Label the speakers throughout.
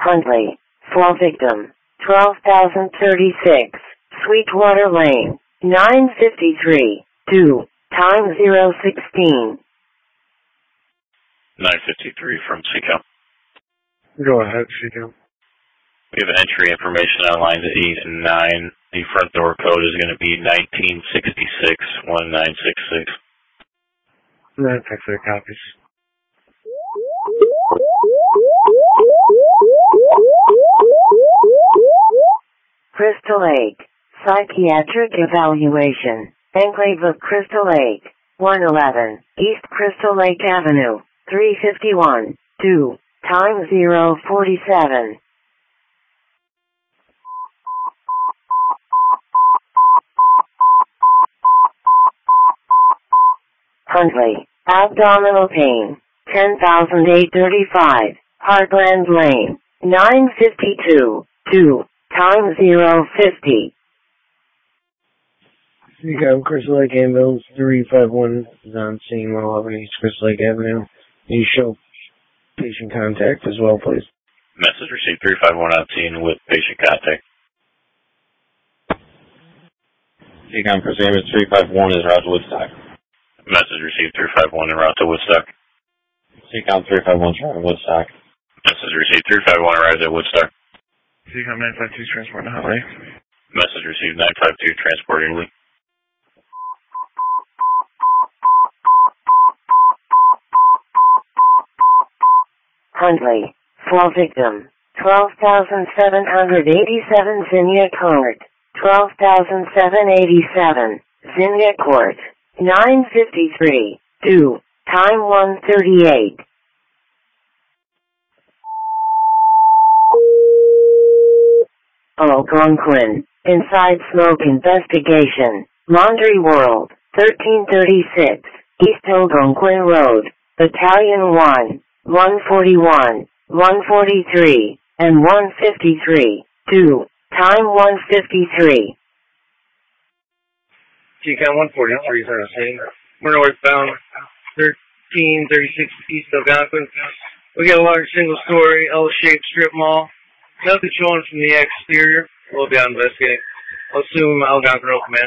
Speaker 1: Huntley. Fall victim. 12,036. Sweetwater Lane. 953. 2. Time 016.
Speaker 2: 953 from Seacom.
Speaker 3: Go ahead, Seacom.
Speaker 2: We have entry information on lines 8 and 9. The front door code is going to be 1966-1966.
Speaker 3: That's actually copies.
Speaker 1: Crystal Lake. Psychiatric evaluation. Enclave of Crystal Lake. 111. East Crystal Lake Avenue. 351. 2. Time 047. Huntley. Abdominal pain. 10,835. Heartland Lane. 952. 2. Time 050.
Speaker 3: Seacom, Crystal Lake Ambulance 351 is on scene 111 East Crystal Lake Avenue. You show patient contact as well, please.
Speaker 2: Message received 351 on scene with patient contact.
Speaker 4: Seacom, Crystal Ambulance 351 is route to Woodstock.
Speaker 2: Message received 351 en route to Woodstock.
Speaker 4: Seacom 351 is route to Woodstock.
Speaker 2: Message received 351 arrives at Woodstock.
Speaker 3: Seacom 952 transport to Huntley.
Speaker 2: Message received 952 transporting Lee.
Speaker 1: Huntley. Fall victim. 12,787 Zinnia Court. 12,787 Zinnia Court. 953. 2. Time 138. Algonquin. Inside Smoke Investigation. Laundry World. 1336. East Algonquin Road. Battalion 1. 141. 143. And 153. 2. Time 153.
Speaker 3: Seacom 143 is on the scene. We're northbound 1336 East Algonquin. We got a large single-story L-shaped strip mall. Nothing showing from the exterior. We'll be out investigating. I'll assume Algonquin Road Command.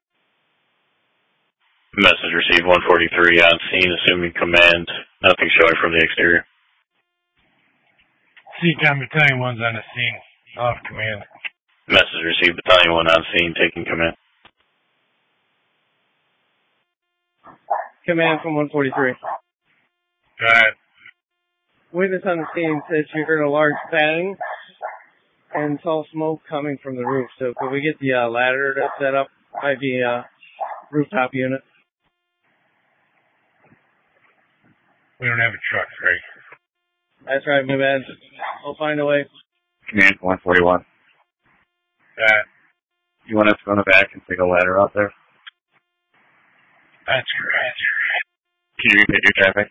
Speaker 2: Message received 143 on scene, assuming command. Nothing showing from the exterior.
Speaker 5: Seacom Battalion 1's on the scene. Off command.
Speaker 2: Message received Battalion 1 on scene, taking command.
Speaker 3: Command from 143.
Speaker 5: Go ahead.
Speaker 3: Witness on the scene says you heard a large bang and saw smoke coming from the roof. So could we get the ladder to set up by the rooftop unit?
Speaker 5: We don't have a truck, right?
Speaker 3: That's right, my bad. We'll find a way.
Speaker 4: Command 141. You want us to go in the back and take a ladder out there?
Speaker 5: That's correct.
Speaker 4: Can you repeat your traffic?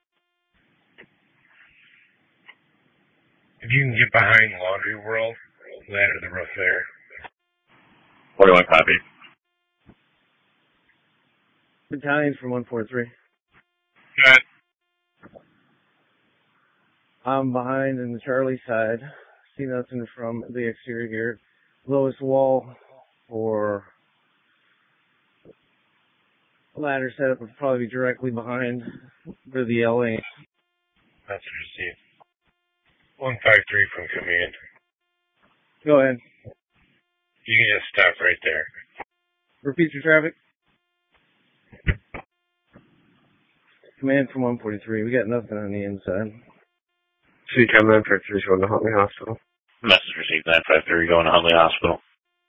Speaker 5: If you can get behind Laundry World, ladder the roof there.
Speaker 4: 41 copy.
Speaker 3: Battalion from 143.
Speaker 5: Go ahead.
Speaker 3: I'm behind in the Charlie side. See nothing from the exterior here. Lowest wall for ladder setup would probably be directly behind where the LA.
Speaker 5: That's received. 153 from command.
Speaker 3: Go ahead.
Speaker 5: You can just stop right there.
Speaker 3: Repeat your traffic. Command from 143. We got nothing on the inside.
Speaker 4: Seacom 953 going to Huntley Hospital.
Speaker 2: Message received 953 going to Huntley Hospital.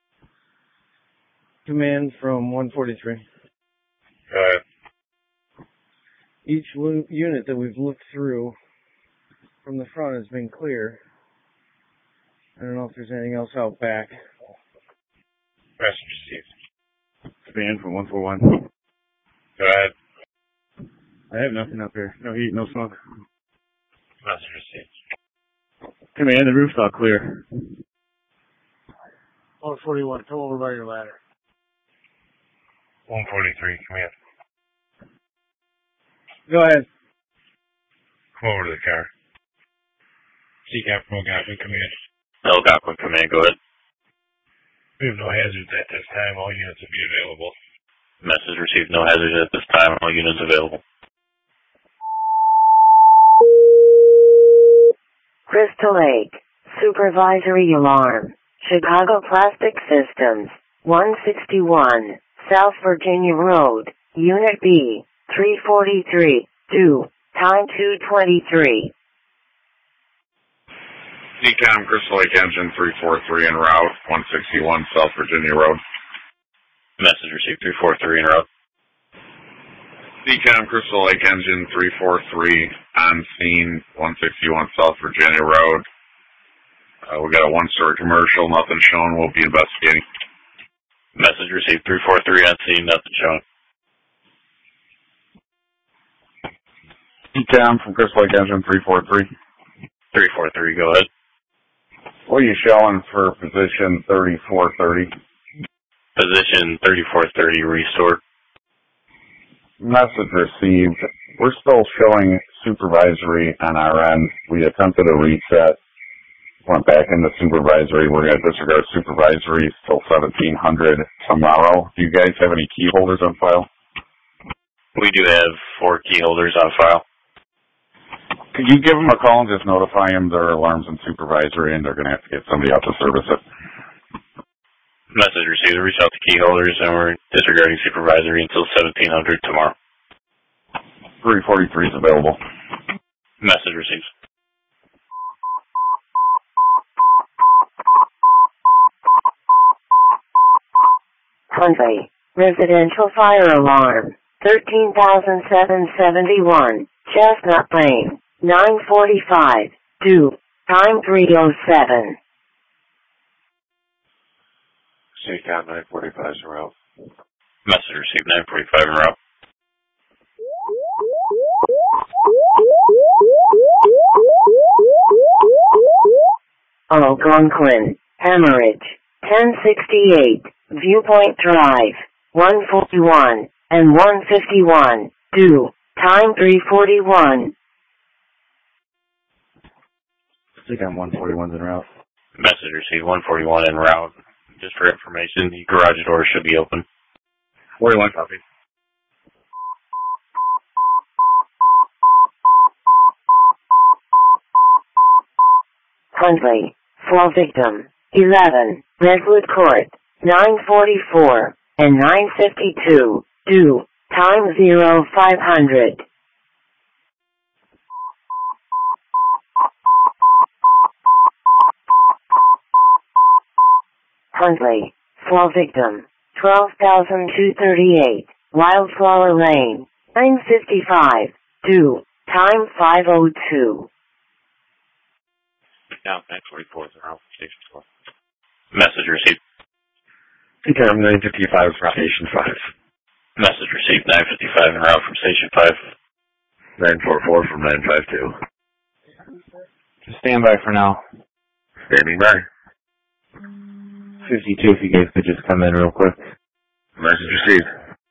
Speaker 3: Command from 143.
Speaker 5: Go ahead.
Speaker 3: Each unit that we've looked through from the front has been clear. I don't know if there's anything else out back.
Speaker 5: Message received.
Speaker 4: Command from 141.
Speaker 5: Go ahead.
Speaker 4: I have nothing up here. No heat, no smoke.
Speaker 5: Message received.
Speaker 4: Command, the roof's all clear.
Speaker 3: 141, come over by your ladder.
Speaker 5: 143, command.
Speaker 3: Go ahead.
Speaker 5: Come over to the car. CCAP from Algonquin Command.
Speaker 2: Algonquin Command, go ahead.
Speaker 5: We have no hazards at this time. All units will be available.
Speaker 2: Message received, no hazards at this time. All units available.
Speaker 1: Crystal Lake. Supervisory alarm. Chicago Plastic Systems. 161. South Virginia Road. Unit B. 343. 2. Time 2:23.
Speaker 6: CCAM Crystal Lake Engine 343 en route, 161 South Virginia Road.
Speaker 2: Message received, 343 en route.
Speaker 6: CCAM Crystal Lake Engine 343 on scene, 161 South Virginia Road. We got a one-story commercial, nothing shown, we'll be investigating.
Speaker 2: Message received, 343 on scene, nothing shown.
Speaker 6: CCAM from Crystal Lake Engine 343.
Speaker 2: 343, go ahead.
Speaker 6: What are you showing for position 3430?
Speaker 2: Position 3430 restored.
Speaker 6: Message received. We're still showing supervisory on our end. We attempted a reset. Went back into supervisory. We're going to disregard supervisory till 1700 tomorrow. Do you guys have any key holders on file?
Speaker 2: We do have 4 key holders on file.
Speaker 6: Could you give them a call and just notify them their alarm's in supervisory and they're going to have to get somebody out to service it?
Speaker 2: Message received. Reach out to key holders and we're disregarding supervisory until 1700 tomorrow.
Speaker 6: 343 is available.
Speaker 2: Message received.
Speaker 1: Huntley. Residential fire alarm. 13,771. Chestnut Lane. 9:45. 2. Time 3:07.
Speaker 4: CCAP 945 is en route.
Speaker 2: Message received, 945 en route.
Speaker 1: Algonquin. Hemorrhage. 1068. Viewpoint Drive. 141 and 151. 2. Time 3:41.
Speaker 4: CCAP 141 is en route.
Speaker 2: Message received, 141 en route. Just for information, the garage door should be open.
Speaker 6: 41 copy.
Speaker 1: Huntley. Fall victim. 11. Redwood Court. 9:44 and 9:52. 2. Time 0500. Huntley. Fall victim. 12,238. Wildflower Lane. 9:55. 2. Time 5:02.
Speaker 2: Now, 944 is en route from Station 4. Message received.
Speaker 4: CCAP 955 from Station 5.
Speaker 2: Message received, 955 en route from Station 5.
Speaker 6: 944 from 952.
Speaker 4: Just stand by for now.
Speaker 6: Standing by.
Speaker 4: 52, if you guys could just come in real quick.
Speaker 6: Message received.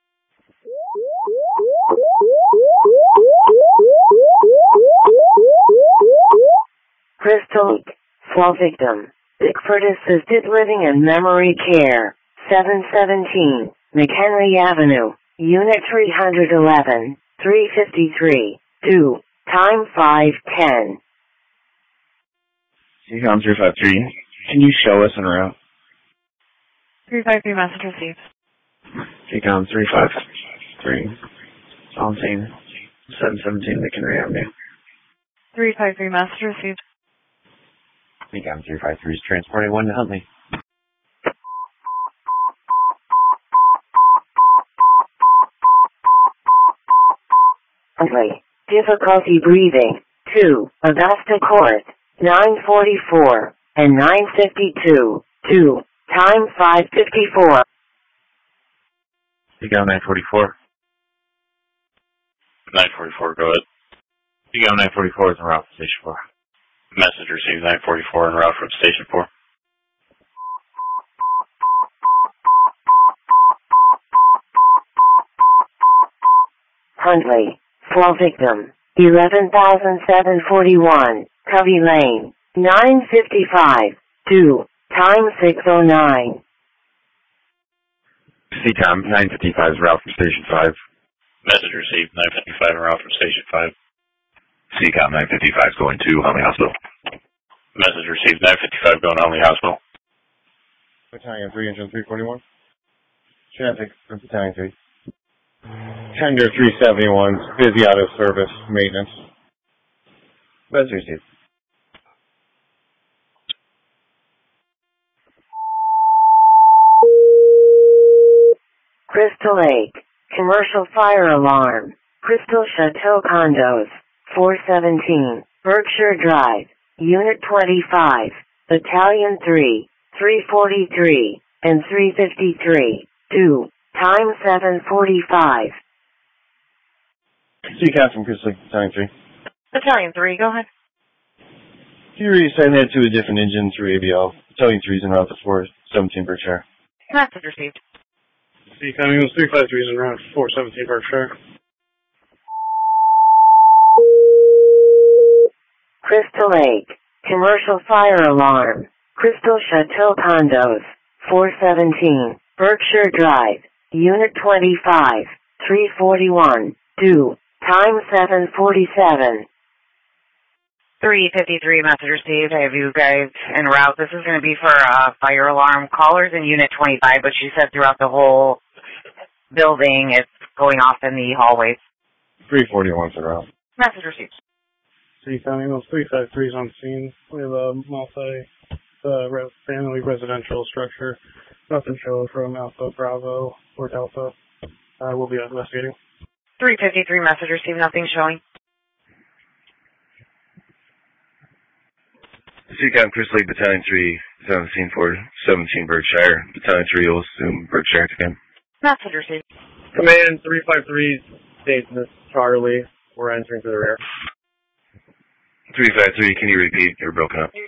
Speaker 1: Crystal Lake. Fall victim. Bickford Assisted Living and Memory Care. 717. McHenry Avenue. Unit 311. 353. 2. Time 5:10.
Speaker 4: CCAP 353, can you show us en route?
Speaker 7: 353 message received.
Speaker 4: CCAP 353. On scene. 717 McHenry Avenue.
Speaker 7: 353 message received.
Speaker 4: CCAP 353 is transporting 1 to Huntley.
Speaker 1: Huntley. Difficulty breathing. 2. Augusta Court. 9:44 and 9:52. 2. Time 5:54.
Speaker 4: CCAP 944.
Speaker 2: 944, go ahead.
Speaker 4: CCAP 944 is en route from Station 4.
Speaker 2: Message received, 944 en route from Station 4.
Speaker 1: Huntley. Fall victim. 11,741. Covey Lane. 9:55. 2. Time 6:09.
Speaker 6: CCOM 955 is route from Station 5.
Speaker 2: Message received 955 en route from Station 5.
Speaker 6: CCOM 955 is going to Huntley Hospital.
Speaker 2: Message received 955 going to Huntley Hospital.
Speaker 4: Battalion 3, Engine 341. Traffic from Battalion 3. Tender 371, busy out of service, maintenance. Message received.
Speaker 1: Crystal Lake. Commercial fire alarm. Crystal Chateau Condos. 417. Berkshire Drive. Unit 25. Battalion 3. 343. And 353. 2. Time 7:45.
Speaker 4: CCAP from Crystal Lake, Battalion 3.
Speaker 7: Battalion 3, go ahead.
Speaker 4: Can you reassign that to a different engine through ABL? Battalion 3 is en route to 417 Berkshire.
Speaker 7: Message received.
Speaker 3: CCOM Eagles 353 is en route to 417 Berkshire.
Speaker 1: Crystal Lake. Commercial fire alarm. Crystal Chateau Condos. 417. Berkshire Drive. Unit 25. 341. 2. Time 7:47.
Speaker 8: 353 message received. I have you guys en route. This is going to be for fire alarm callers in Unit 25, but she said throughout the whole building it's going off in the hallways.
Speaker 4: 341 en route.
Speaker 8: Message received.
Speaker 3: CCOM Eagles 353 is on scene. We have a family residential structure. Nothing shows from Alpha, Bravo, or Delta. We'll be investigating.
Speaker 8: 353 message received. Nothing showing.
Speaker 5: CCOM Crystal Lake Battalion 3 is on the scene for 17 Berkshire. Battalion 3 will assume Berkshire again.
Speaker 8: Message received.
Speaker 3: Command 353 Station Charlie. We're entering to the rear.
Speaker 5: 353, can you repeat? You're broken up.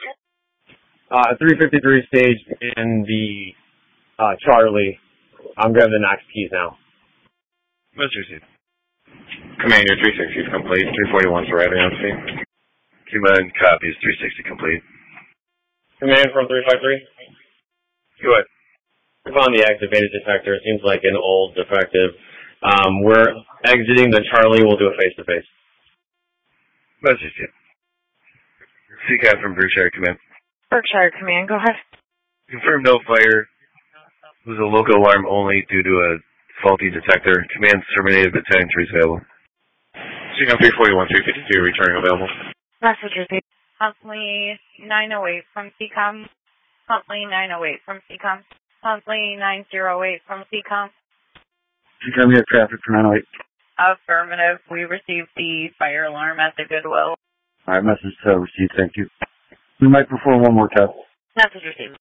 Speaker 9: 353 staged in the Charlie. I'm grabbing the Knox keys now.
Speaker 5: Message received.
Speaker 4: Commander 360 is complete. 341 is arriving on scene.
Speaker 5: Command copies 360 complete.
Speaker 9: Command from 353.
Speaker 5: Go ahead.
Speaker 9: We found the activated detector. It seems like an old defective. We're exiting the Charlie. We'll do a face-to-face.
Speaker 5: Message received. CCOM from Berkshire Command.
Speaker 8: Berkshire Command, go ahead.
Speaker 5: Confirm no fire. It was a local alarm only due to a faulty detector. Command terminated. Battalion 3 is available.
Speaker 4: CCOM 341, 352 returning available.
Speaker 8: Message received.
Speaker 7: Huntley 908 from CCOM. Huntley 908 from CCOM. Huntley 908 from CCOM.
Speaker 6: CCOM, you have traffic for 908.
Speaker 7: Affirmative. We received the fire alarm at the Goodwill.
Speaker 6: Alright, message received, thank you. We might perform one more test.
Speaker 8: Message received.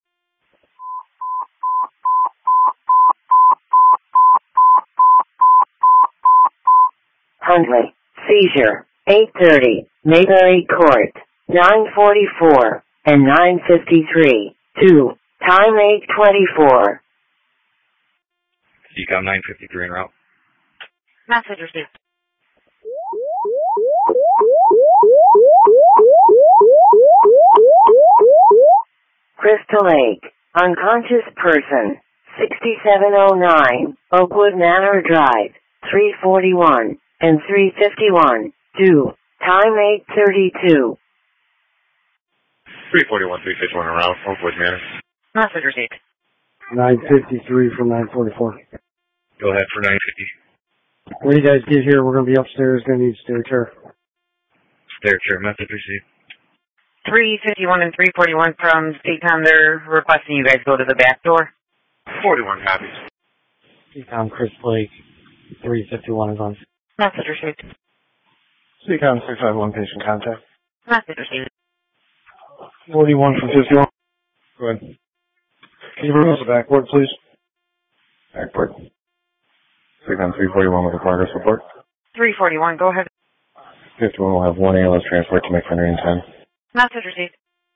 Speaker 1: Huntley. Seizure. 8:30. Mayberry Court. 9:44. And 9:53. 2. Time 8:24.
Speaker 5: CCOM 953 en route.
Speaker 8: Message received.
Speaker 1: Crystal Lake. Unconscious person. 6709. Oakwood Manor Drive. 341. And 351. 2. Time 8:32.
Speaker 4: 341, 351 en route. Oakwood Manor.
Speaker 8: Message received.
Speaker 3: 953 from 944.
Speaker 5: Go ahead for 950.
Speaker 3: When you guys get here, we're going to be upstairs. Going to need a stair chair.
Speaker 5: Stair chair. Message received.
Speaker 8: 351 and 341 from CCOM. They're requesting you guys go to the back door.
Speaker 4: 41 copies.
Speaker 3: CCOM Crystal Lake 351 is on.
Speaker 8: Message received.
Speaker 3: CCOM 351 patient contact.
Speaker 8: Message received.
Speaker 3: 41 from 51.
Speaker 4: Go ahead.
Speaker 3: Can you bring us a backward, please?
Speaker 4: Backward. CCOM 341 with a progress report.
Speaker 8: 341, go ahead.
Speaker 4: 51 will have one ALS transport to McHenry 10.
Speaker 8: Message received.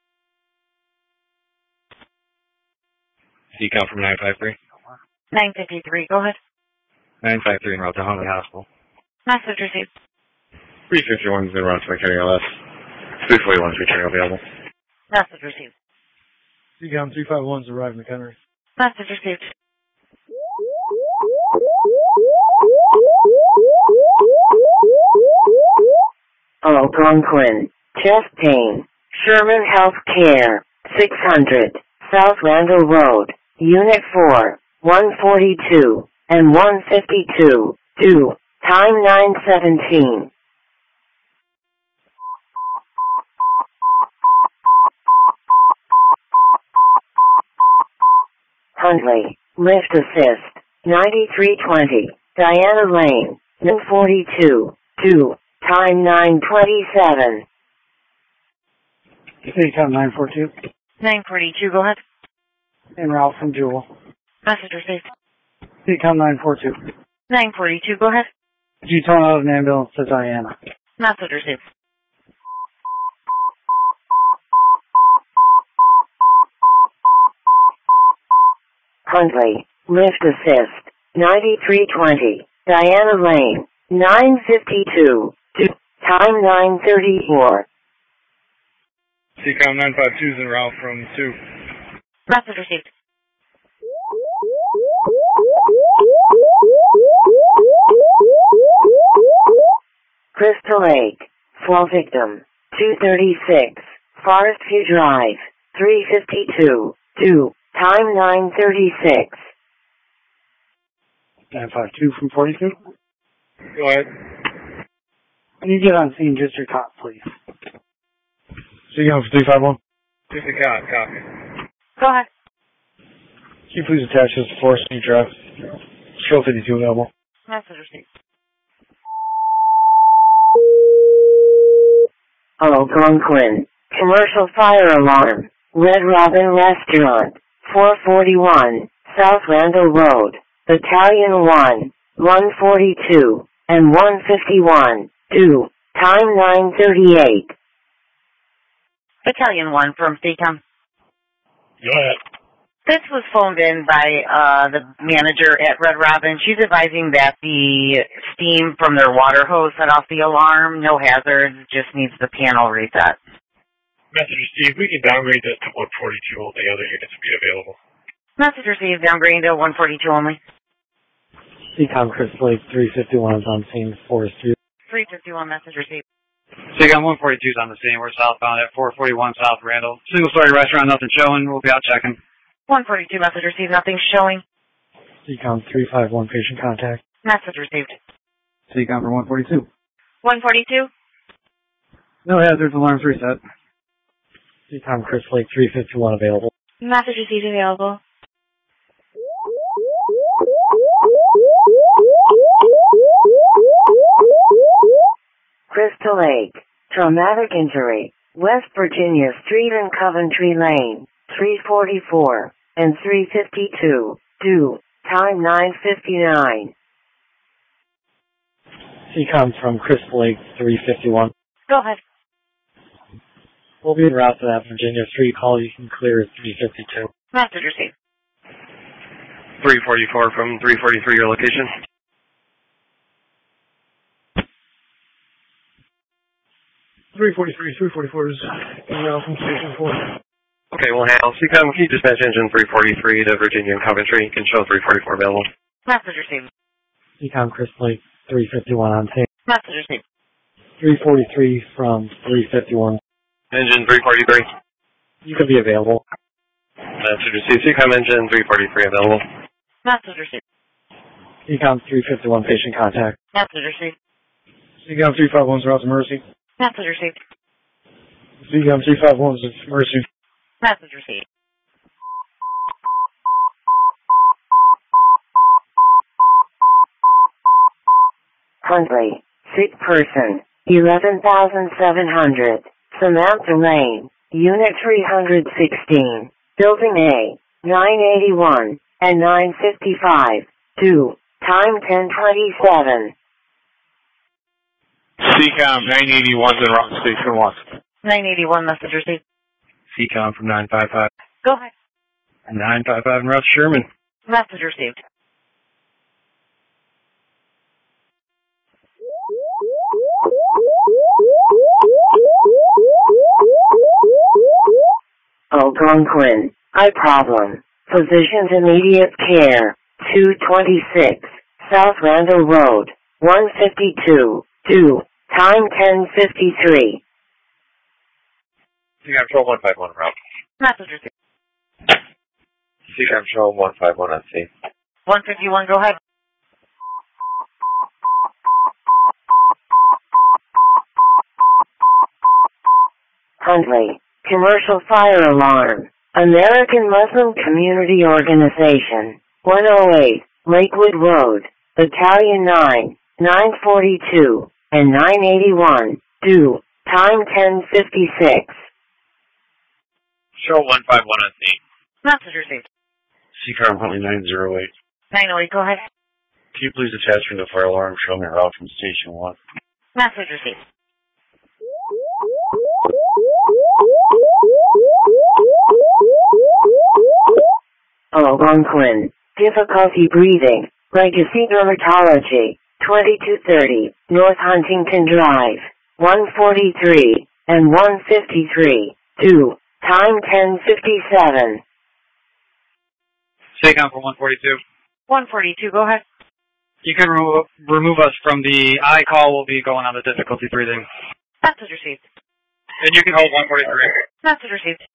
Speaker 5: CCOM from 953.
Speaker 8: 953, go ahead.
Speaker 5: 953 en route to Huntley Hospital.
Speaker 8: Message received.
Speaker 4: 351 is en route to McHenry LS. 341 is returning available.
Speaker 8: Message received.
Speaker 10: CCOM 351's arrived, McHenry.
Speaker 8: Message received.
Speaker 1: Algonquin, chest pain, Sherman Health Care, 600, South Randall Road, Unit 4, 142, and 152, 2, time 9:17. Huntley, lift assist, 9320, Diana Lane, 142, 2, time 9:27.
Speaker 10: CCOM 942.
Speaker 8: 942, go ahead.
Speaker 10: En route from Jewel.
Speaker 8: Message received.
Speaker 10: CCOM 942.
Speaker 8: 942, go ahead.
Speaker 10: You towing out an ambulance to Diana.
Speaker 8: Message received.
Speaker 1: Huntley, lift assist, 9320, Diana Lane, 952, 2, time 9:34.
Speaker 3: CCOM 952 is en route from 2.
Speaker 8: Message received.
Speaker 1: Crystal Lake, fall victim, 236, Forest View Drive, 352, 2, time 9:36.
Speaker 10: 952 from 42.
Speaker 3: Go ahead.
Speaker 10: When you get on scene, just your cop, please. CCOM 351.
Speaker 3: Just a copy.
Speaker 8: Go ahead.
Speaker 10: Can you please attach this to Forest View Drive? Show 52 available.
Speaker 8: Message received.
Speaker 1: Algonquin, commercial fire alarm, Red Robin Restaurant, 441, South Randall Road, Battalion 1, 142, and 151, 2, time 9:38.
Speaker 8: Battalion 1 from CCOM.
Speaker 3: Go ahead.
Speaker 8: This was phoned in by the manager at Red Robin. She's advising that the steam from their water hose set off the alarm. No hazards, just needs the panel reset.
Speaker 3: Message received. We can downgrade that to 142. All the other units will be available.
Speaker 8: Message received, downgrading to 142 only.
Speaker 10: CCOM Crystal Lake 351 is on scene, Forest View.
Speaker 8: 351, message received.
Speaker 11: CCOM 142 is on the scene. We're southbound at 441 South Randall. Single-story restaurant, nothing showing. We'll be out checking.
Speaker 8: 142, message received, nothing showing.
Speaker 10: CCOM 351, patient contact.
Speaker 8: Message received.
Speaker 11: CCOM for 142.
Speaker 8: 142?
Speaker 11: No hazards, alarms reset.
Speaker 10: CCOM Crystal Lake 351 available.
Speaker 7: Message received available.
Speaker 1: Crystal Lake, traumatic injury, West Virginia Street and Coventry Lane, 344 and 352, 2, time 9:59.
Speaker 10: CCOM from Crystal Lake 351.
Speaker 8: Go ahead.
Speaker 10: We'll be en route to that Virginia Street call. You can clear at 352.
Speaker 8: Message received.
Speaker 5: 344 from 343, your location.
Speaker 10: .344 is en route from Station 4.
Speaker 5: Okay, we'll handle. CCOM, can you dispatch engine 343 to Virginia and Coventry? You can show 344 available.
Speaker 8: Message received.
Speaker 10: CCOM Crystal Lake 351 on tape.
Speaker 8: Message received.
Speaker 10: 343 from 351.
Speaker 5: Engine 343.
Speaker 10: You can be available.
Speaker 5: Message received. CCOM engine 343 available.
Speaker 8: Message received.
Speaker 10: CCOM 351 patient contact.
Speaker 8: Message received.
Speaker 10: CCOM 351 is route to Mercy.
Speaker 8: Message received.
Speaker 10: CCOM 351 is Mercy.
Speaker 8: Message received.
Speaker 1: Huntley, sick person, 11,700, Samantha Lane, Unit 316, Building A, 981 and 955, 2, time 10:27.
Speaker 12: CCOM 981 en route to Station 1.
Speaker 8: 981, message received.
Speaker 11: CCOM from 955.
Speaker 8: Go ahead.
Speaker 11: 955 en route to Sherman.
Speaker 8: Message received.
Speaker 1: Algonquin, I problem. Physicians immediate care, 226, South Randall Road, 152, 2, time 10:53.
Speaker 5: CCOM Control 151 route.
Speaker 7: Message received.
Speaker 5: CCOM Control 151 on scene.
Speaker 8: 151, go ahead.
Speaker 1: Huntley, commercial fire alarm, American Muslim Community Organization, 108, Lakewood Road, Battalion 9, 942, and 981, due, time 10:56.
Speaker 12: Show 151 on scene.
Speaker 7: Message received.
Speaker 5: CCOM Huntley 908.
Speaker 8: 908, go ahead.
Speaker 5: Can you please attach me to the fire alarm? Show me a route from Station 1.
Speaker 7: Message received.
Speaker 1: Algonquin, difficulty breathing, Legacy Dermatology, 2230, North Huntington Drive, 143, and 153, due, time 10:57.
Speaker 11: Stay on for 142.
Speaker 8: 142, go ahead.
Speaker 11: You can remove us from the I call. Will be going on the difficulty breathing.
Speaker 7: Message received.
Speaker 11: And you can hold 143.
Speaker 7: Message received.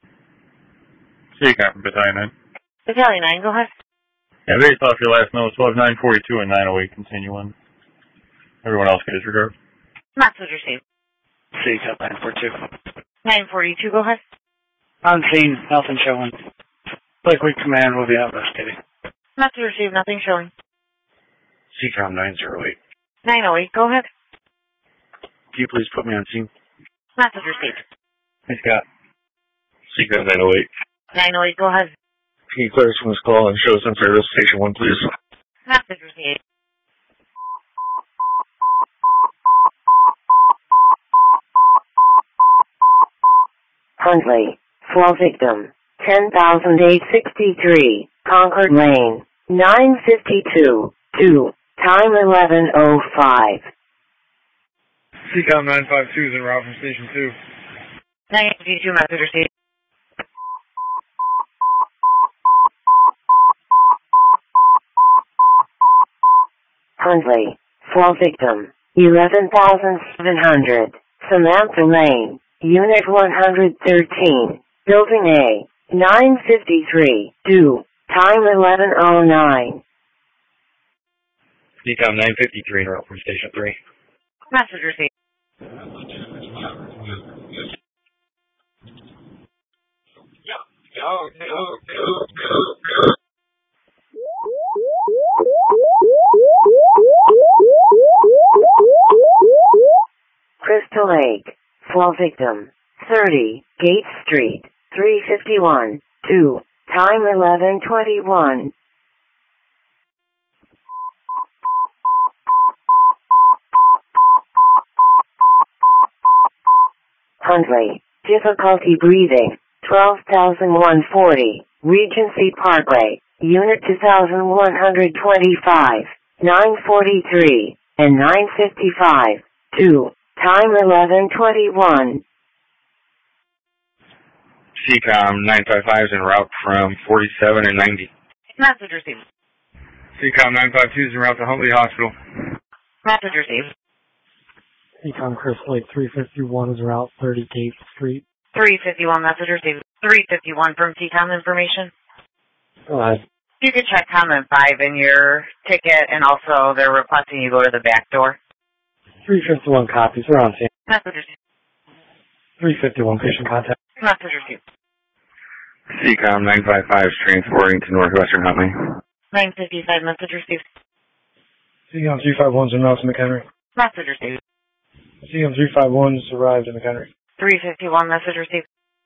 Speaker 12: CCOM from Battalion 9.
Speaker 7: Battalion 9, go ahead.
Speaker 12: Yeah, based off your last notes, we'll have 942 and 908 continue on. Everyone else can disregard.
Speaker 7: Message received.
Speaker 10: CCOM 942.
Speaker 7: 942, go ahead.
Speaker 10: On scene, nothing showing. Lakewood Command will be investigating.
Speaker 7: Message received, nothing showing.
Speaker 5: CCOM 908.
Speaker 7: 908, go ahead.
Speaker 5: Can you please put me on scene?
Speaker 7: Message received.
Speaker 5: Hey, Scott. CCOM 908.
Speaker 7: 908, go ahead.
Speaker 5: Can you clear us from this call and show us on service Station 1, please?
Speaker 7: Message received.
Speaker 1: Huntley, fall victim, 10,863, Concord Lane, 952, 2, time 11:05.
Speaker 3: CCOM 952 is en route from Station 2.
Speaker 7: 952, message received.
Speaker 1: Huntley, fall victim, 11,700, Samantha Lane, Unit 113, Building A, 953, due, time 11:09.
Speaker 5: CCOM 953 en route from Station 3.
Speaker 7: Message received.
Speaker 1: Crystal Lake, fall victim, 30, Gate Street, 351, 2, time 11:21. Huntley, difficulty breathing, 12,140, Regency Parkway, Unit 2125, 943, and 955, 2, time 11:21.
Speaker 5: CCOM 955 is en route from 47 and 90.
Speaker 7: Message received.
Speaker 3: CCOM 952 is en route to Huntley Hospital.
Speaker 7: Message received.
Speaker 10: CCOM Crystal Lake 351 is route 30 Gate Street.
Speaker 7: 351, message received. 351 from TCOM information.
Speaker 10: Go ahead.
Speaker 8: You can check comment 5 in your ticket, and also they're requesting you go to the back door.
Speaker 10: 351 copies. We're on scene.
Speaker 7: Message received.
Speaker 10: 351 patient contact.
Speaker 7: Message received.
Speaker 5: CCOM 955 is transporting to Northwestern Huntley.
Speaker 7: 955, message received.
Speaker 10: CCOM 351 is en route to McHenry.
Speaker 7: Message received.
Speaker 10: CCOM 351 has arrived in McHenry.
Speaker 7: 351, message received.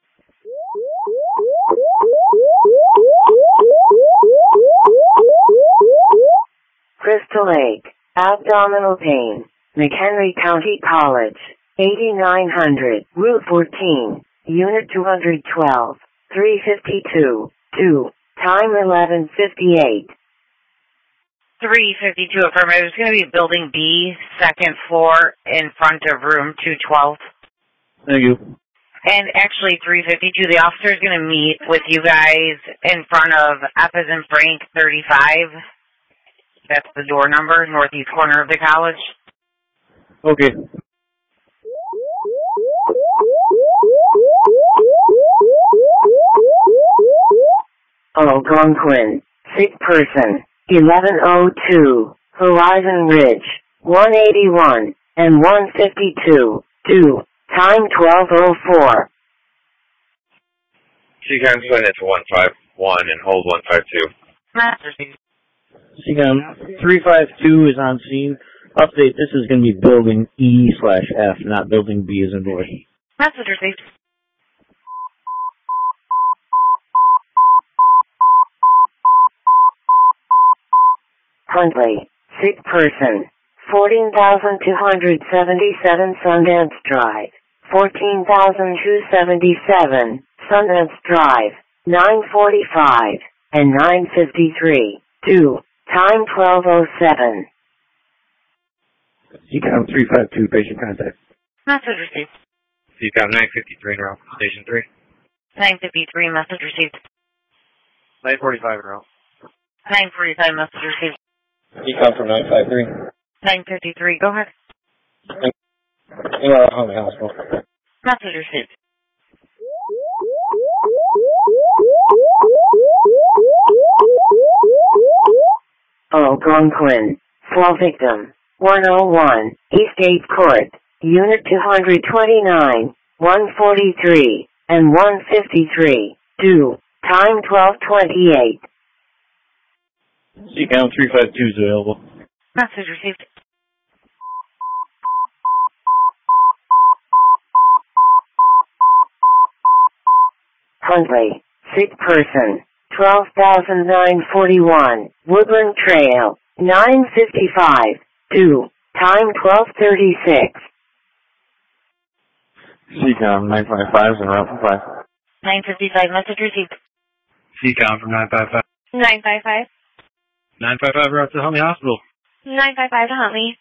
Speaker 1: Crystal Lake, abdominal pain, McHenry County College, 8900, Route 14, Unit 212, 352, 2, time 11:58.
Speaker 8: 352 affirmative. It's going to be Building B, second floor, in front of room 212.
Speaker 5: Thank you.
Speaker 8: And actually, 352, the officer is going to meet with you guys in front of F as in Frank 35. That's the door number, northeast corner of the college.
Speaker 4: Okay.
Speaker 1: Algonquin, sick person, 1102, Horizon Ridge, 181, and 152, 2, time 1204.
Speaker 5: CCOM split it to 151 and hold 152.
Speaker 13: CCOM 352 is on scene. Update, this is going to be building E/F, not building B as in boy.
Speaker 8: Message received.
Speaker 1: Huntley, sick person, 14,277 Sundance Drive, 14,277 Sundance Drive, 945 and 953, 2, time 1207.
Speaker 13: CCOM 352, patient contact.
Speaker 8: Message received.
Speaker 5: CCOM 953 en route, station 3.
Speaker 8: 953, message received.
Speaker 3: 945 en route.
Speaker 8: 945, message received.
Speaker 13: CCOM from 953.
Speaker 8: 953, go ahead.
Speaker 13: Huntley Hospital.
Speaker 8: Message received.
Speaker 1: Algonquin, fall victim, 101, Eastgate Court, Unit 229, 143, and 153, 2, time 1228.
Speaker 13: CCOM 352 is available.
Speaker 8: Message received.
Speaker 1: Huntley, sick person, 12,941, Woodland Trail, 955, 2, time 1236.
Speaker 13: CCOM 955 is en route from 5.
Speaker 8: 955, message received.
Speaker 11: CCOM from 955.
Speaker 7: 955.
Speaker 11: 955 route to Huntley Hospital.
Speaker 7: 955 to Huntley.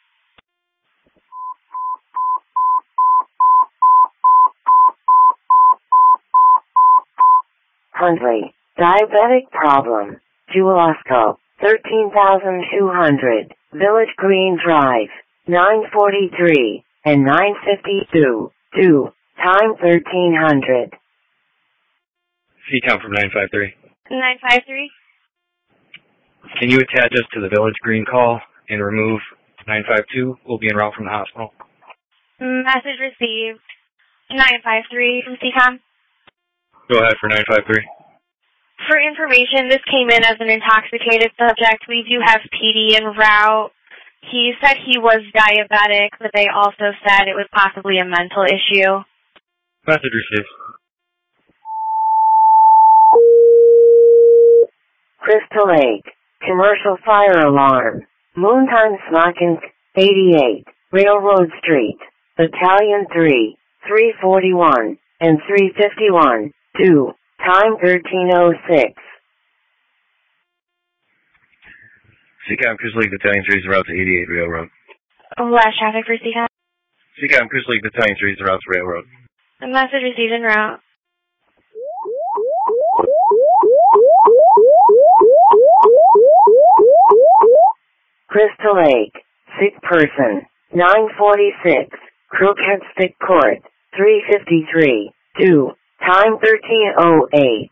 Speaker 1: Huntley, diabetic problem, Jeweloscope, 13,200, Village Green Drive, 943, and 952, 2, time 1300.
Speaker 5: CCOM from 953.
Speaker 7: 953.
Speaker 5: Can you attach us to the Village Green call and remove 952? We'll be en route from the hospital.
Speaker 7: Message received. 953 from CCOM.
Speaker 5: Go ahead for 953.
Speaker 7: For information, this came in as an intoxicated subject. We do have PD en route. He said he was diabetic, but they also said it was possibly a mental issue.
Speaker 5: Message received.
Speaker 1: Crystal Lake, commercial fire alarm, Moontime Smoking, 88, Railroad Street, Battalion 3, 341, and 351, 2, time 1306.
Speaker 5: CCOM Crystal Lake Battalion 3 is en route to 88 Railroad.
Speaker 7: Last traffic for CCOM.
Speaker 5: CCOM Crystal Lake Battalion 3 is en route to Railroad.
Speaker 7: The message received en route.
Speaker 1: Crystal Lake, sick person, 946, Crooked Stick Court, 353, 2, time 1308.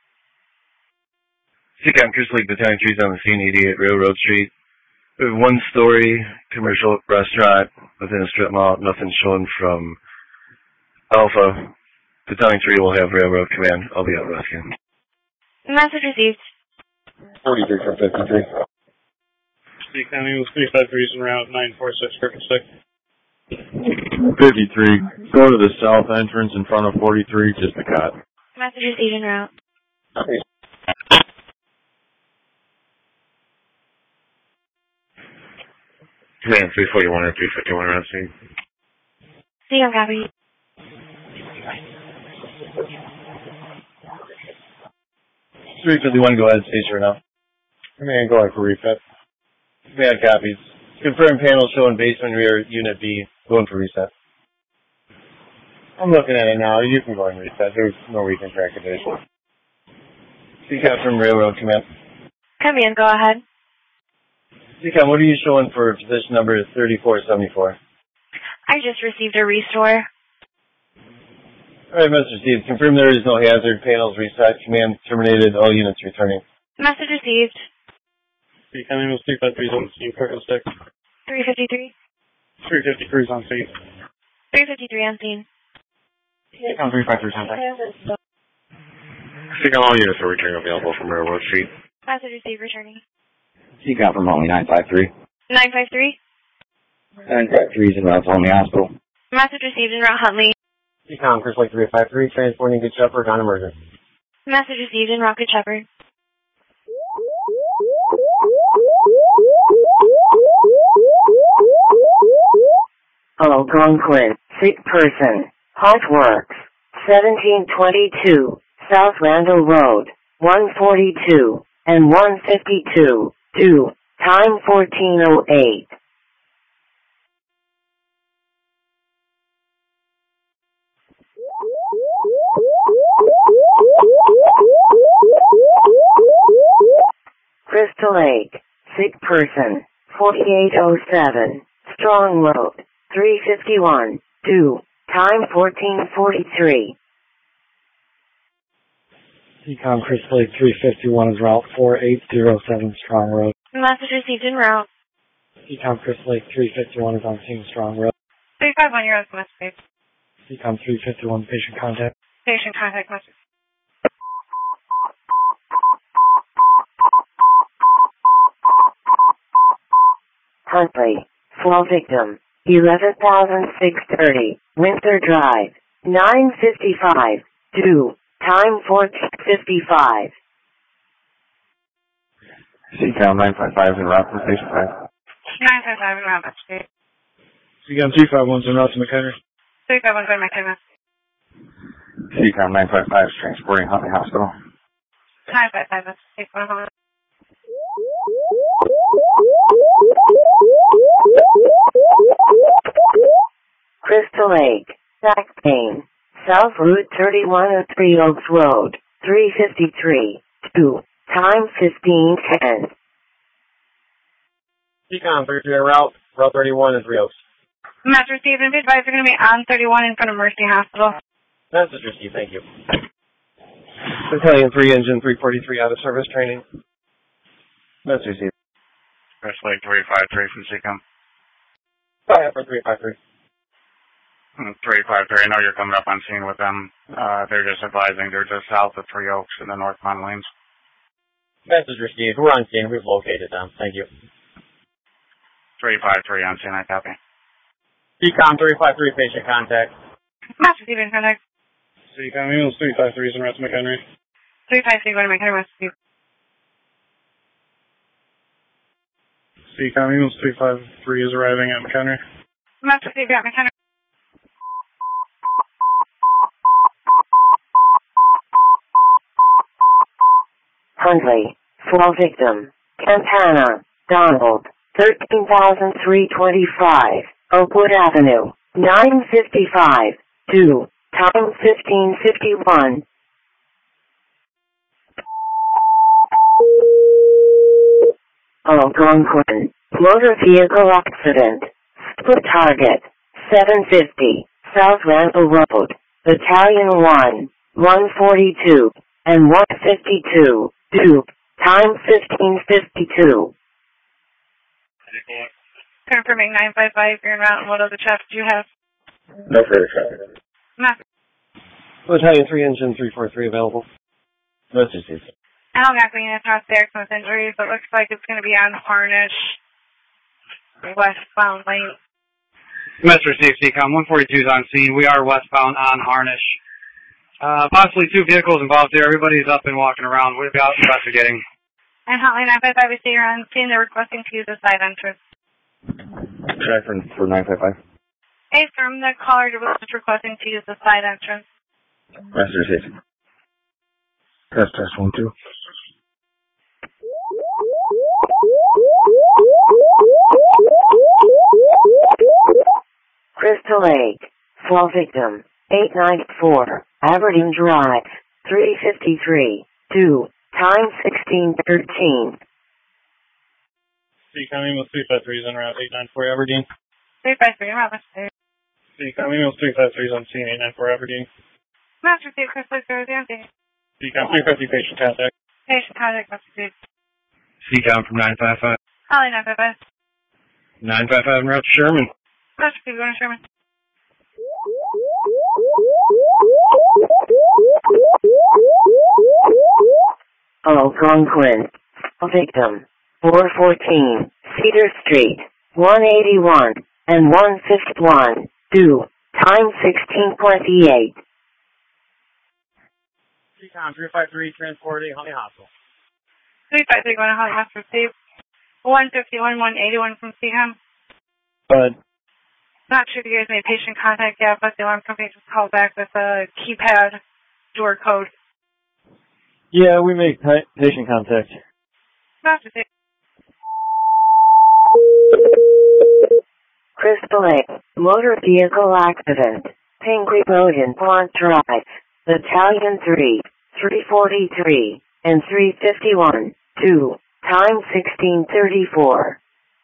Speaker 5: CCOM Crystal Lake Battalion 3 is on the scene, 88 Railroad Street. We have one-story commercial restaurant within a strip mall. Nothing shown from Alpha. Battalion 3 will have Railroad Command. I'll be out rescuing.
Speaker 7: Message received.
Speaker 13: 43 from 53.
Speaker 11: CCOM Eagles 353 is en route, 946 Crooked Stick.
Speaker 4: 53, go to the south entrance in front of 43, just a cut.
Speaker 7: Message received en route.
Speaker 5: Command 341 or 351 around scene.
Speaker 7: CCOM copy.
Speaker 4: Street 51, go ahead, station right now. Command, go ahead for reset. Command copies. Confirm panel showing basement rear, unit B, going for reset. I'm looking at it now. You can go and reset. There's no reason for activation. CCAP from Railroad Command.
Speaker 7: Command, go ahead.
Speaker 4: CCAP, what are you showing for position number 3474?
Speaker 7: I just received a restore.
Speaker 4: Alright, Mr. Steve. Confirm there is no hazard. Panels reset. Command terminated. All units returning.
Speaker 7: Message received.
Speaker 12: CCAM Amos 353 is on the scene. Circle 6.
Speaker 7: 353.
Speaker 12: 353 is on scene.
Speaker 7: 353 on scene.
Speaker 12: CCAM 353 contact.
Speaker 2: CCAM, all units are returning available from Railroad Street.
Speaker 7: Message received, returning.
Speaker 14: CCAM from only 953.
Speaker 7: 953.
Speaker 14: 953 is in route to Only Hospital.
Speaker 7: Message received en route Huntley.
Speaker 9: CCAM, Chris Lake 353, transporting Good Shepherd on emergency.
Speaker 7: Message received en route Good Shepherd.
Speaker 1: Algonquin, sick person, Hot Works, 1722, South Randall Road, 142, and 152, 2, time 1408. Crystal Lake, sick person, 4807, Strong Road, 351, 2, time 1443.
Speaker 10: Econ Crystal Lake 351 is route 4807 Strong Road.
Speaker 7: Message received en route.
Speaker 10: Econ Crystal Lake 351 is on scene Strong Road.
Speaker 7: 351, you're on message.
Speaker 10: Econ 351, patient contact.
Speaker 7: Patient contact message.
Speaker 1: Huntley, fall victim, 11,630, Winter Drive, 955, 2, time 1455.
Speaker 14: CCAM 955 is in route to Station 5.
Speaker 7: 955 en route message.
Speaker 10: CCAM 351 is in route to McHenry.
Speaker 7: 351 going McHenry.
Speaker 14: CCAM 955 is transporting Huntley Hospital.
Speaker 7: 955 message.
Speaker 1: Crystal Lake, back pain, South Route 31 of Three Oaks Road, 353, 2, time 1510.
Speaker 9: CCAM 33 route 31 is Three Oaks.
Speaker 7: Message received and be advised you're going to be on 31 in front of Mercy Hospital.
Speaker 9: Message received, thank you.
Speaker 4: Battalion 3, Engine 343, out of service training. Message received.
Speaker 12: Chris Lake 353 from CCAM.
Speaker 9: Fire for 353.
Speaker 12: 353, I know you're coming up on scene with them. They're just advising they're just south of Three Oaks in the northbound lanes.
Speaker 9: Message received. We're on scene. We've located them. Thank you.
Speaker 12: 353 on scene, I copy.
Speaker 9: CCAM 353, patient contact.
Speaker 7: Message received in contact.
Speaker 12: CCAM Amos 353 is in route to McHenry.
Speaker 7: 353 going to McHenry. Message received.
Speaker 12: CCAM Amos 353 is arriving at McHenry.
Speaker 7: Message received at McHenry.
Speaker 1: Huntley, fall victim, Campana, Donald, 13,325, Oakwood Avenue, 955, 2, time 1551. Algonquin, motor vehicle accident, split target, 750, South Randall Road, Battalion 1, 142, and 152, 2, time 1552.
Speaker 7: Confirming 955, you're in route, and what other traffic do you have?
Speaker 14: No further traffic.
Speaker 7: Message.
Speaker 4: Battalion 3, Engine 343 available. Message received.
Speaker 7: Algonquin units are there with injuries, but looks like it's going to be on Harnish, westbound lane.
Speaker 11: Message received, CCAM 142 is on scene. We are westbound on Harnish. Possibly two vehicles involved here. Everybody's up and walking around. We're out investigating.
Speaker 7: And Hotline 955, we see you're on scene. They're requesting to use the side entrance.
Speaker 14: Track for 955.
Speaker 7: Hey, from the caller was just requesting to use the side entrance.
Speaker 14: Message received.
Speaker 10: Test 1, 2.
Speaker 1: Crystal Lake, fall victim, 894, Aberdeen Drive, 353, 2, time 1613.
Speaker 12: CCOM email 353 is en route 894 Aberdeen.
Speaker 7: 353, en route, Mr.
Speaker 12: CCOM email 353 is on scene 894 Aberdeen.
Speaker 7: Master Steve, Chris Luke,
Speaker 12: CCOM 350 patient contact.
Speaker 7: Patient contact, Master Steve.
Speaker 5: CCOM from 955.
Speaker 7: Holly 955.
Speaker 5: 955 en route to Sherman.
Speaker 7: Master Steve, going to Sherman.
Speaker 1: Algonquin. Victim. 414, Cedar Street, 181, and 151, due, time 1628.
Speaker 11: CCOM 353 transporting Holly Hospital.
Speaker 7: 353 going to Holly Hospital, Steve. 151, 181 from CCOM. Not sure if you guys made patient contact yet, but the alarm company just called back with a keypad door code.
Speaker 13: Yeah, we make patient contact.
Speaker 7: Master Steve.
Speaker 1: Crystal Lake, motor vehicle accident, Pingree Road in Plant Drive, Battalion 3, 343, and 351, 2, time 1634.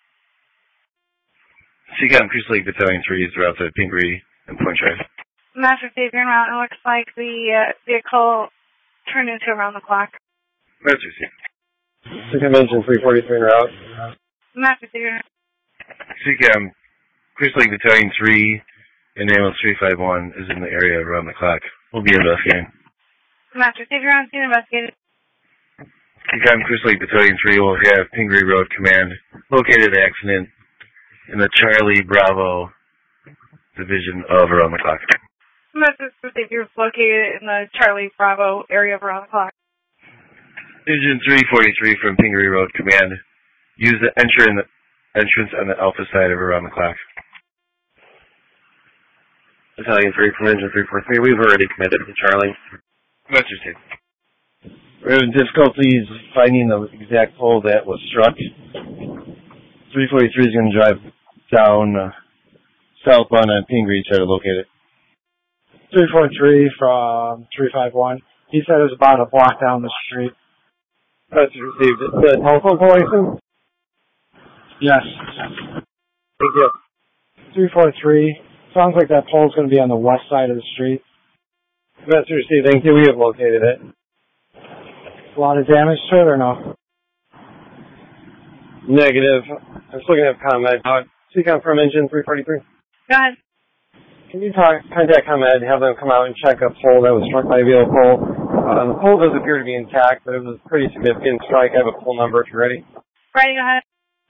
Speaker 5: CCOM Crystal Lake Battalion 3 is route to Pingree and Point Drive.
Speaker 7: Master Steve, you're en route. It looks like the vehicle turned into around the clock.
Speaker 5: Master Steve.
Speaker 4: CCOM engine 343 en route.
Speaker 7: Master Steve, you're
Speaker 5: CCOM Crystal Lake Battalion 3 and ambulance 351 is in the area around the clock. We'll be investigating.
Speaker 7: Master Steve, you're on scene investigated.
Speaker 5: CCOM Crystal Lake Battalion 3 will have Pingree Road Command located accident in the Charlie Bravo division of around the clock.
Speaker 7: Master Steve, you're located in the Charlie Bravo area of around the clock.
Speaker 5: Engine 343 from Pingree Road Command. Use the entrance on the alpha side of around the clock.
Speaker 9: Battalion 3 from Engine 343, we've already committed to Charlie.
Speaker 5: Master Steve.
Speaker 4: We're having difficulties finding the exact pole that was struck. 343 is going to drive down southbound on Pingree, try to locate it.
Speaker 10: 343 from 351. He said it was about a block down the street.
Speaker 4: That's received. The telephone pole, I assume?
Speaker 10: Yes.
Speaker 4: Thank you.
Speaker 10: 343. Sounds like that pole's going to be on the west side of the street.
Speaker 4: That's received. Thank you. We have located it.
Speaker 10: A lot of damage to it or no?
Speaker 4: Negative. I'm still going to have ComEd. CCOM from engine 343.
Speaker 7: Go ahead.
Speaker 4: Can you contact ComEd and have them come out and check a pole that was struck by a vehicle? The pole does appear to be intact, but it was a pretty significant strike. I have a pole number if you're ready.
Speaker 7: Ready, go ahead.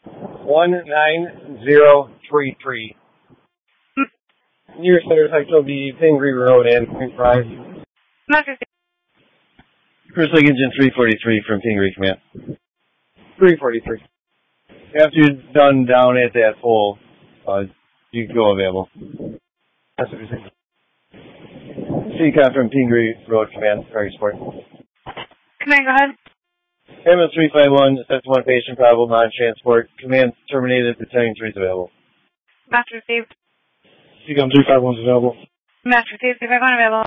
Speaker 4: 19033. Nearest intersection will be Pingree Road and Point Drive.
Speaker 7: Master Steve.
Speaker 4: Crystal Lake Engine 343 from Pingree Command. 343. After you're done down at that pole, you can go available. That's what you're saying. CCOM from Pingree Road Command, Ferry Sport.
Speaker 7: Command, go ahead.
Speaker 4: Ambulance 351, that's one patient, probable non-transport. Command terminated, Battalion 3 is available.
Speaker 7: Master Steve.
Speaker 10: CCOM 351 is available.
Speaker 7: Master Steve, 351 available.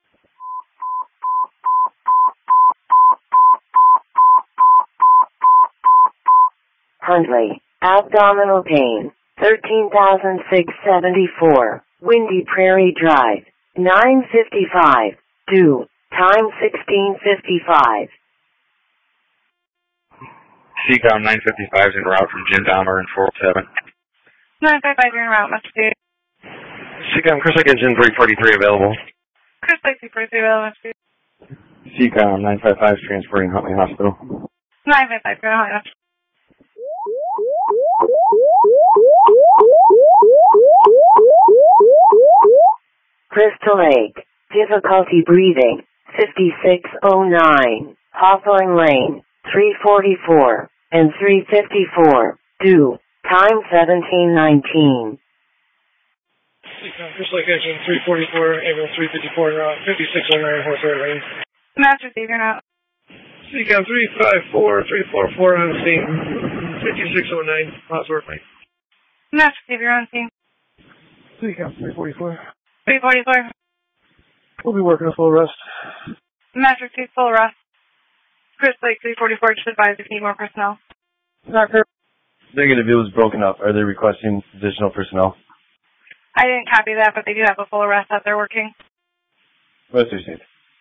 Speaker 1: Huntley, abdominal pain, 13,674, Windy Prairie Drive, 955, due, time 1655.
Speaker 14: CCOM 955 is en route from Jim Dahmer and 407.
Speaker 7: 955, you're en route, Master Steve.
Speaker 14: CCOM Crystal Lake Engine 343 available.
Speaker 7: Crystal Lake 343 available, Master Steve.
Speaker 14: CCOM 955 is transporting Huntley Hospital.
Speaker 7: 955, you're en route.
Speaker 1: Crystal Lake, difficulty breathing, 5609, Hawthorne Lane, 344, and 354, due, time 1719.
Speaker 3: Crystal Lake Engine 344, ambulance 354, route 5609, Hawthorne Lane.
Speaker 7: Master Steve, you're out.
Speaker 3: CCOM 354, 344 on scene, 5609, Hawthorne Lane.
Speaker 7: Master Steve, you're on scene.
Speaker 3: CCOM 344.
Speaker 7: 344.
Speaker 10: We'll be working a full rest.
Speaker 7: Master 2, full rest. Chris Lake 344, just advised if you need more personnel.
Speaker 10: Doctor.
Speaker 4: Negative, it was broken up. Are they requesting additional personnel?
Speaker 7: I didn't copy that, but they do have a full arrest out there working.
Speaker 4: What's received?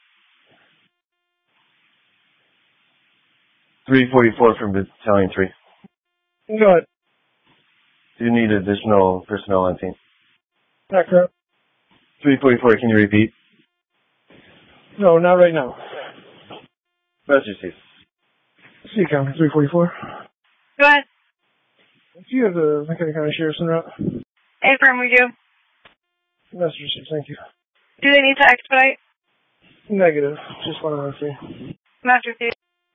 Speaker 4: 344 from Battalion 3.
Speaker 10: Go ahead.
Speaker 4: Do you need additional personnel on scene?
Speaker 10: Doctor.
Speaker 4: 344, can you repeat?
Speaker 10: No, not right now.
Speaker 4: What's received?
Speaker 10: CCOM 344.
Speaker 7: Go ahead.
Speaker 10: Do you have the McHenry County Sheriff's en route?
Speaker 7: Affirm, we do.
Speaker 10: Message received, thank you.
Speaker 7: Do they need to expedite?
Speaker 10: Negative. Just one of three.
Speaker 7: Master 2.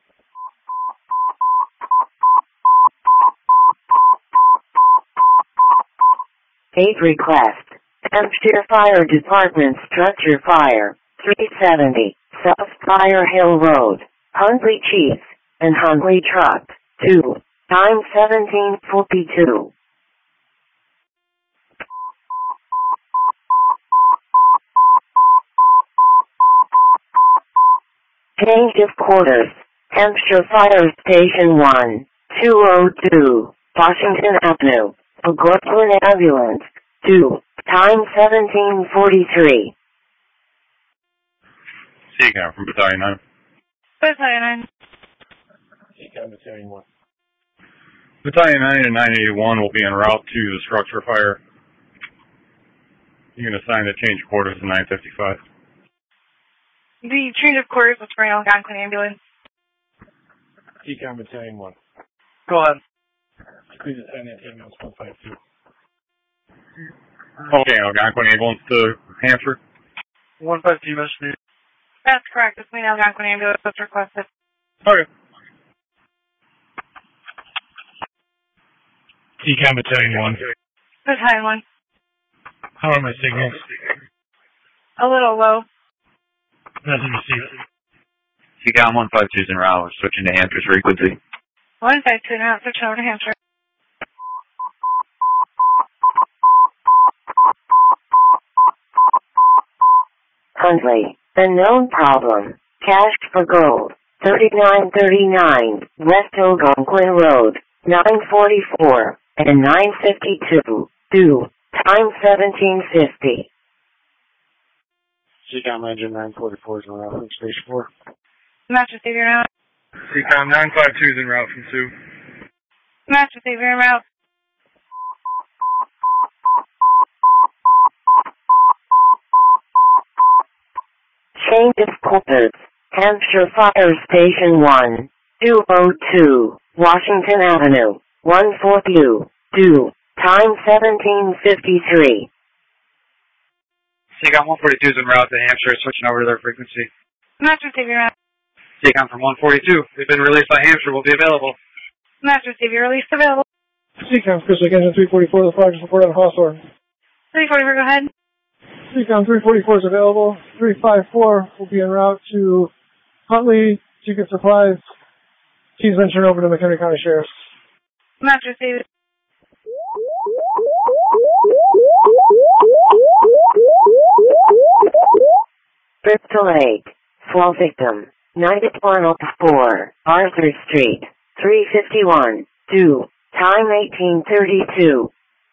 Speaker 1: Eight request. Hampshire Fire Department Structure Fire, 370, South Fire Hill Road, Huntley Chief, and Huntley Truck, 2, time 17:42. Change of quarters. Hampshire Fire Station 1, 202, Washington Avenue, a Brooklyn ambulance, 2, time 17:43.
Speaker 12: CCOM from Battalion 9.
Speaker 7: Battalion 9.
Speaker 10: CCOM Battalion 1.
Speaker 12: Battalion 9 and 981 will be en route to the structure fire. You can assign the change of quarters to 955.
Speaker 7: The change of quarters was for an Algonquin ambulance.
Speaker 10: CCOM Battalion 1.
Speaker 11: Go ahead.
Speaker 10: Please assign that to ambulance 152.
Speaker 12: Okay, Algonquin ambulance to Hampshire.
Speaker 11: 152, Mr.
Speaker 7: That's correct. It's an Algonquin ambulance that's requested.
Speaker 12: Okay.
Speaker 10: CCOM Battalion 1.
Speaker 7: Battalion 1.
Speaker 10: How are my signals?
Speaker 7: A little low.
Speaker 10: Message received.
Speaker 14: CCOM 152 is en route. We're switching to Hampshire's frequency.
Speaker 7: 152 now. Switch over to Hampshire.
Speaker 1: Huntley, unknown problem. Cash for gold. 3939 West Algonquin Road, 944 and 952. Due. Time 17:50.
Speaker 10: CCOM Engine 944 is en route from Station 4.
Speaker 7: Master Savior out.
Speaker 3: CCOM 952 is en route from 2.
Speaker 7: Master Savior out.
Speaker 1: Change of quarters. Hampshire Fire Station 1, 202, Washington Avenue, 142, due. Time 17:53.
Speaker 11: CCOM 142 is en route to Hampshire, switching over to their frequency.
Speaker 7: Master Savior out.
Speaker 11: CCOM from 142. They've been released by Hampshire. Will be available.
Speaker 7: Master Savior release available.
Speaker 10: CCOM Chris Lake Engine 344, the flag is reported on Hawthorne.
Speaker 7: 344, go ahead.
Speaker 10: CCOM 344 is available. 354 will be en route to Huntley to get supplies. He's been turned over to McHenry County Sheriff's.
Speaker 7: Master Savior.
Speaker 1: Bristol Lake. Fall victim. 9104 Arthur Street. 351. Due. Time 18:32.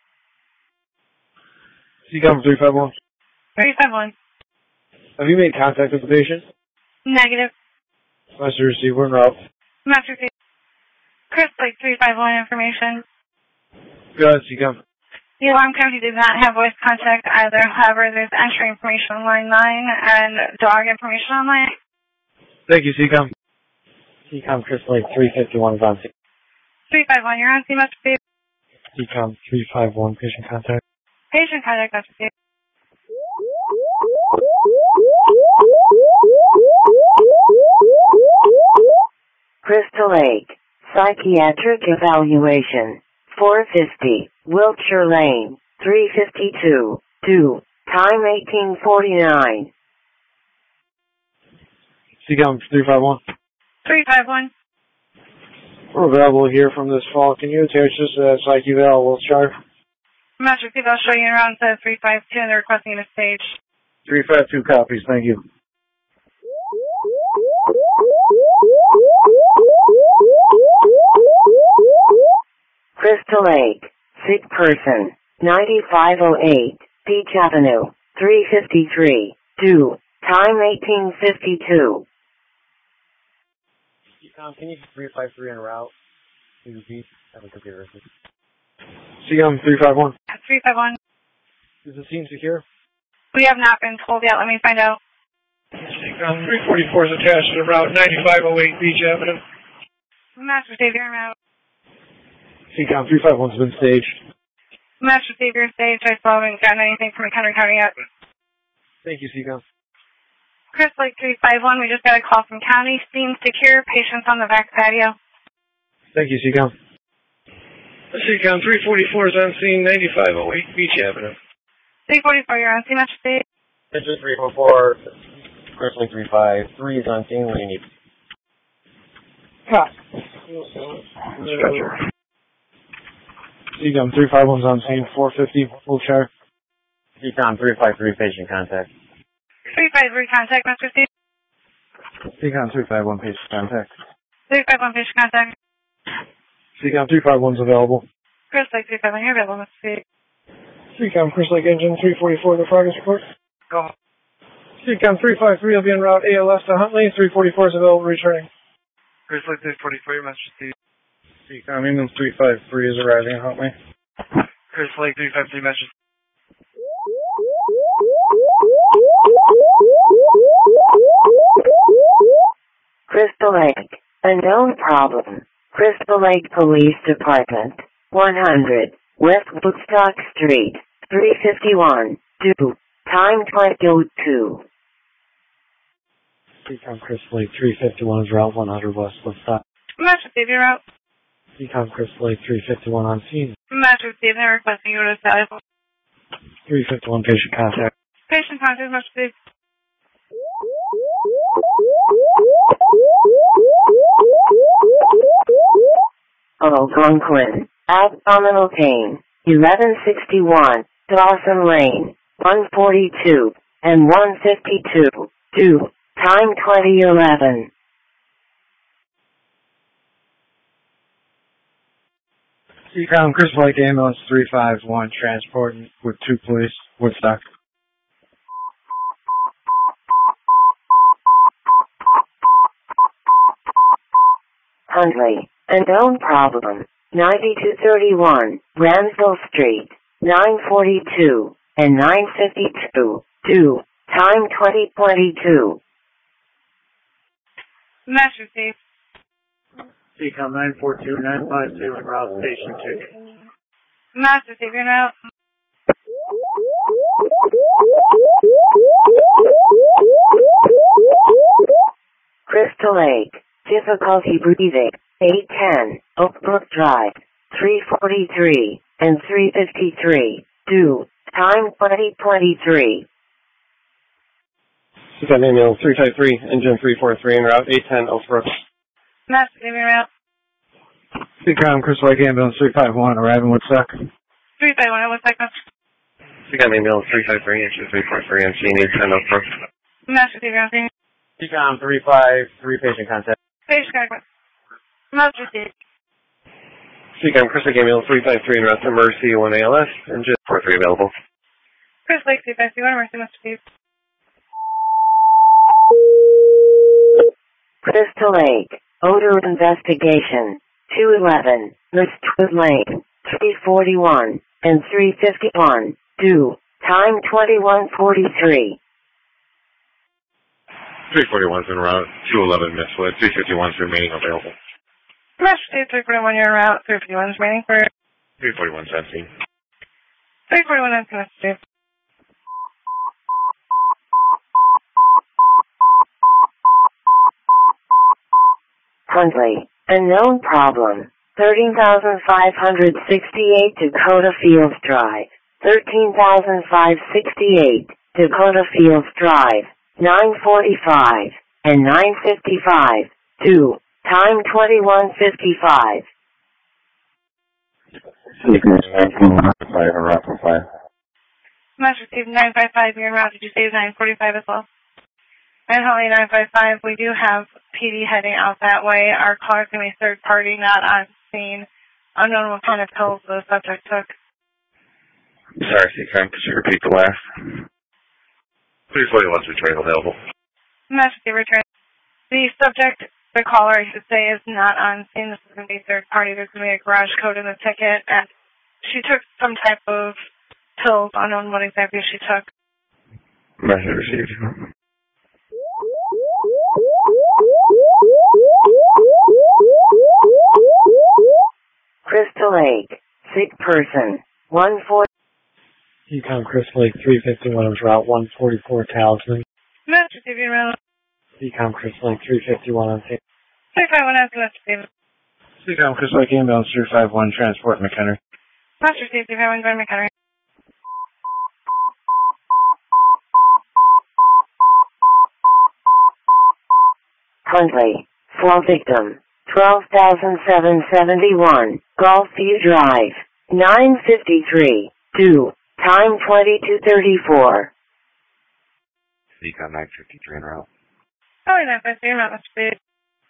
Speaker 10: CCOM 351.
Speaker 7: 351.
Speaker 10: Have you made contact with the patient?
Speaker 7: Negative.
Speaker 10: Master receiver en route.
Speaker 7: Master Savior. Chris Lake 351 information.
Speaker 10: Go ahead, CCOM.
Speaker 7: The alarm company did not have voice contact either. However, there's entry information on line 9 and dog information on line 8.
Speaker 10: Thank you, CCOM. CCOM Chris Lake 351 is on scene.
Speaker 7: 351, you're on scene, Master Savior.
Speaker 10: CCOM 351, patient contact.
Speaker 7: Patient contact, Master Savior.
Speaker 1: Crystal Lake. Psychiatric evaluation. 450, Wiltshire Lane, 352, due. Time 18:49.
Speaker 10: CCOM 351.
Speaker 7: 351.
Speaker 10: We're available here from this fall. Can you attach this psych eval Wiltshire?
Speaker 7: Master Savior, I'll show you around 352 and they're requesting a stage.
Speaker 4: 352 copies, thank you.
Speaker 1: Crystal Lake, sick person, 9508, Beach Avenue, 353, due, time 1852.
Speaker 4: Can you 353 en route to Beach? I have a computer issue.
Speaker 10: CM 351.
Speaker 7: 351.
Speaker 10: Is the scene secure?
Speaker 7: We have not been told yet. Let me find out.
Speaker 10: 344 is attached to Route 9508 Beach Avenue.
Speaker 7: Master Savior en route.
Speaker 10: CCOM 351's been staged.
Speaker 7: Master Savior stage. I still haven't gotten anything from McHenry County yet.
Speaker 10: Thank you, CCOM.
Speaker 7: Chris Lake 351. We just got a call from County. Scene secure. Patients on the back patio.
Speaker 10: Thank you, CCOM. CCOM 344 is on scene 9508 Beach Avenue.
Speaker 7: 344, you're on scene, Master Savior.
Speaker 4: Engine 344, Chris Lake 353 is on scene. What do you need?
Speaker 10: Cop. CCOM 351's on scene 450 Wilshire.
Speaker 4: CCOM 353 patient contact.
Speaker 7: 353 contact, Master Savior.
Speaker 10: CCOM 351 patient contact.
Speaker 7: 351 patient contact.
Speaker 10: CCOM 351's available.
Speaker 7: Chris Lake 351, you're available, Master Savior.
Speaker 10: CCOM Chris Lake Engine 344, the progress report.
Speaker 7: Go.
Speaker 10: CCOM 353 will be en route ALS to Huntley. 344 is available returning.
Speaker 3: Chris Lake 344, Master Savior.
Speaker 10: CCOM Engine 353 is arriving in Huntley.
Speaker 3: Chris Lake 353, Master Savior.
Speaker 1: Crystal Lake, a known problem. Crystal Lake Police Department, 100, West Woodstock Street, 351, due, time 20:02.
Speaker 10: CCOM Crystal Lake 351 is route 100 West Woodstock.
Speaker 7: Master Savior route.
Speaker 10: CCOM Crystal Lake 351 on scene.
Speaker 7: Master Savior requesting you to valuable.
Speaker 10: 351 patient contact.
Speaker 7: Patient contact, Master Savior.
Speaker 1: Algonquin, abdominal pain, 1161, Dawson Lane, 142, and 152, due, time 2011.
Speaker 10: CCOM Crystal Lake Ambulance 351 transporting with 2 police, Woodstock.
Speaker 1: Huntley, a known problem, 9231, Ramsville Street, 942, and 952, due, time 2022.
Speaker 7: Master Savior.
Speaker 10: CCOM 942-952 route station 2.
Speaker 7: Master Savior now.
Speaker 1: Crystal Lake, difficulty breathing, 810, Oak Brook Drive, 343, and 353, due, time 2023.
Speaker 4: CCOM Ambulance 353, Engine 343 en route 810 Oak Brook.
Speaker 7: Master Savior route.
Speaker 10: CCOM Crystal Lake Ambulance 351 arriving Woodstock.
Speaker 7: 351, what's that?
Speaker 5: CCOM Ambulance 353, Engine 343 on scene 810 Oak Brook.
Speaker 7: Master Savior route.
Speaker 4: CCOM 353 patient contact.
Speaker 7: Patient contact. Master Savior.
Speaker 5: CCOM Chris Lake Ambulance 353 en route to Mercy 1 ALS, Engine 43 available.
Speaker 7: Chris Lake 351, Mercy, Master Savior.
Speaker 1: Crystal Lake, odor investigation, 211, Westwood Lane, 341, and 351, due, time 21:43.
Speaker 5: 341's en route, 211 Mistwood, 351's remaining available.
Speaker 7: Master Savior 341, you're en route. 351's remaining for
Speaker 5: 341's empty.
Speaker 7: 341 on Master Savior.
Speaker 1: Huntley, a known problem, 13,568 Dakota Fields Drive, 13,568 Dakota Fields Drive, 945, and 955, due, time 21:55.
Speaker 6: CCOM 1915 en route to 5.
Speaker 7: Message received 955, you're en route to Tuesday 945 as well. And Holly 955, we do have PD heading out that way. Our car is going to be third party, not on scene. Unknown what kind of pills the subject took.
Speaker 14: Sorry, CCOM, could you repeat the last?
Speaker 5: 341's returning available.
Speaker 7: Message return. The subject, the caller, I should say, is not on scene. This is going to be third party. There's going to be a garage code in the ticket. And she took some type of pills, unknown what exactly she took.
Speaker 14: Message received.
Speaker 1: Crystal Lake, sick person, 14.
Speaker 10: Econ Crystal Lake 351 is route 144 Talisman.
Speaker 7: Message received, you're en route.
Speaker 10: Econ Crystal Lake 351 on scene.
Speaker 7: 351 has the message received.
Speaker 4: CCOM Crystal Lake inbound 351 transport McHenry.
Speaker 7: Message received, 351 going to McHenry.
Speaker 1: Huntley, 4 victim, 12,771, Gulfview Drive, 953, 2, time 22:34.
Speaker 14: CCOM 953 en route.
Speaker 7: Oh, 953, you're not message received.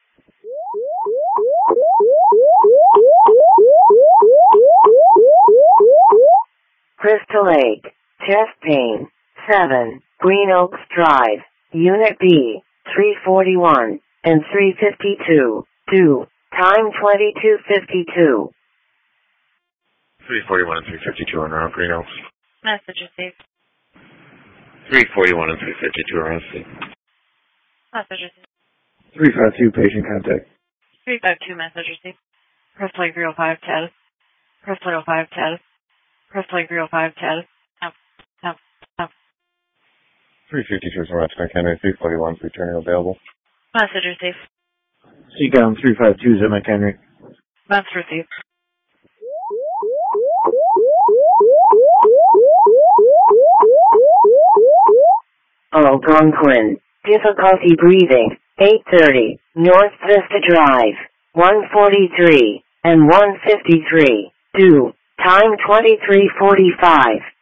Speaker 1: Crystal Lake, chest pain, 7, Green Oaks Drive, Unit B, 341 and 352, 2, time 22:52.
Speaker 5: 341 and 352 en route, Green Oaks.
Speaker 7: Message received.
Speaker 5: 341 and 352 are on scene.
Speaker 7: Message received.
Speaker 4: 352 patient contact.
Speaker 7: 352 message received. Crystal Lake 305 status. Crystal Lake 05 status. Crystal Lake 305 status. Up.
Speaker 14: 352 is en route to McHenry. 341 is returning available.
Speaker 7: Message received.
Speaker 13: CCOM 352 is at McHenry.
Speaker 7: Message received.
Speaker 1: Algonquin, difficulty breathing, 830, North Vista Drive, 143 and 153, 2, time 23:45.